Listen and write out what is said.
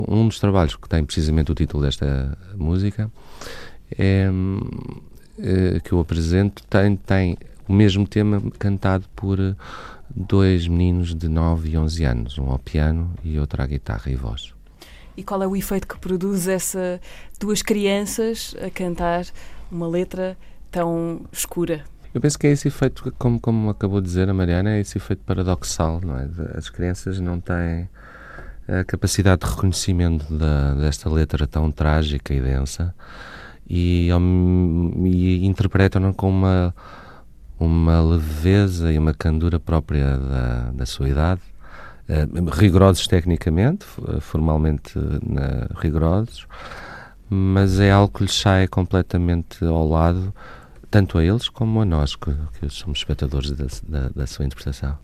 Um dos trabalhos que tem precisamente o título desta música é que eu apresento, tem o mesmo tema cantado por dois meninos de 9 e 11 anos, um ao piano e outro à guitarra e voz. E qual é o efeito que produz duas crianças a cantar uma letra tão escura? Eu penso que é esse efeito, como acabou de dizer a Mariana, é esse efeito paradoxal, não é? As crianças não têm a capacidade de reconhecimento desta letra tão trágica e densa e interpretam-na com uma leveza e uma candura própria da sua idade, rigorosos tecnicamente, formalmente rigorosos, mas é algo que lhes sai completamente ao lado, tanto a eles como a nós, que somos espectadores da sua interpretação.